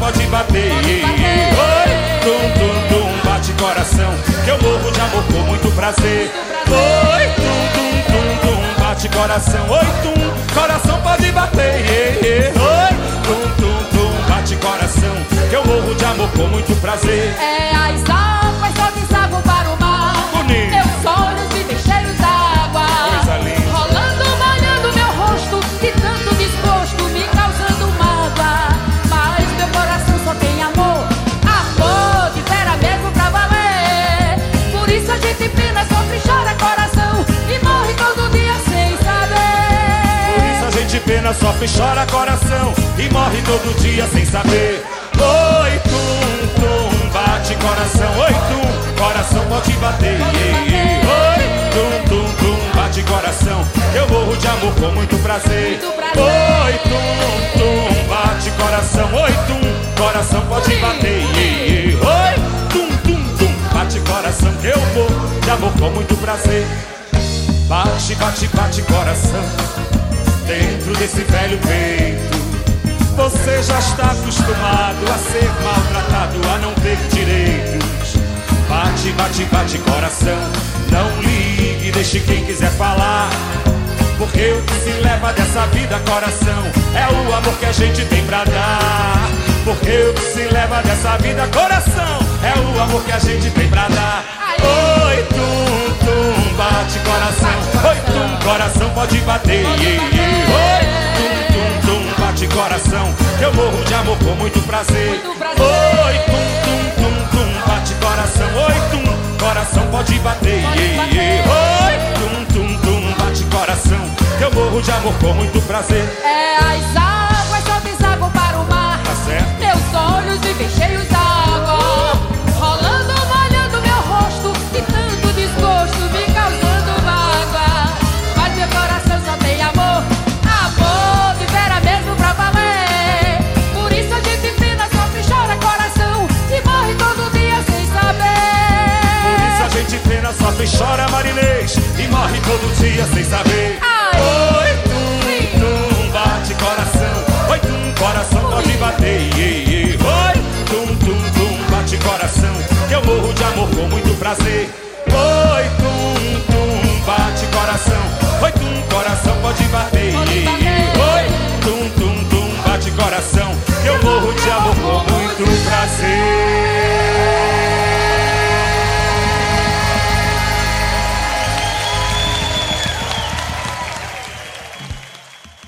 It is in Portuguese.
pode bater. Oi, tum, tum, tum, bate coração, que eu morro de amor com muito prazer. Oi, tum, tum, tum, tum, bate coração. Oi, tum, coração pode bater. Oi, tum, tum, tum, bate coração, que eu morro de amor com muito prazer. É as águas só deságua para o mar. Bonito. Meus olhos vivem cheios d'água, Coisa linda. rolando, molhando meu rosto, de tanto desgosto me causando mágoa. Mas meu coração só tem amor, amor de vera mesmo pra valer. Por isso a gente pena, sofre, chora coração e morre todo dia sem saber. Por isso a gente pena, sofre, chora coração e morre todo dia sem saber. Oi, tum, tum, bate coração. Oi, tum, coração pode bater. Oi, tum, tum, tum, bate coração, eu morro de amor com muito prazer. Oi, tum, tum, bate coração. Oi, tum, coração pode bater. Oi, tum, tum, tum, bate coração, que eu morro de amor com muito prazer. Bate, bate, bate coração, dentro desse velho peito. Você já está acostumado a ser maltratado, a não ter direitos. Bate, bate, bate coração, não ligue, deixe quem quiser falar. Porque o que se leva dessa vida, coração, é o amor que a gente tem pra dar. Porque o que se leva dessa vida, coração, é o amor que a gente tem pra dar. Oi, tum, tum, bate coração. Oi, tum, coração pode bater. Oi, tum, tum, tum, bate coração, que eu morro de amor com muito prazer. Oi, tum, tum, tum, tum, bate coração. Oi, tum, coração pode bater. Oi, tum, tum, tum, bate coração, que eu morro de amor com muito prazer. É as águas só deságua para o mar. Tá certo? Meus olhos vivem cheios d'água, rolando, molhando meu rosto, de tanto desgosto me causando mágoa. Mas meu coração só tem amor, amor de vera mesmo pra valer. Por isso a gente pena, sofre, chora coração e morre todo dia sem saber. Por isso a gente pena, sofre, chora marinês e morre todo dia sem saber. Oi, tum, tum, bate coração. Oi, tum, coração pode bater. Oi, tum, tum, tum, bate coração, que eu morro de amor com muito prazer. Oi, tum, tum, bate coração. Oi, tum, coração pode bater. Oi, tum, tum, tum, bate coração, que eu morro de amor com muito prazer.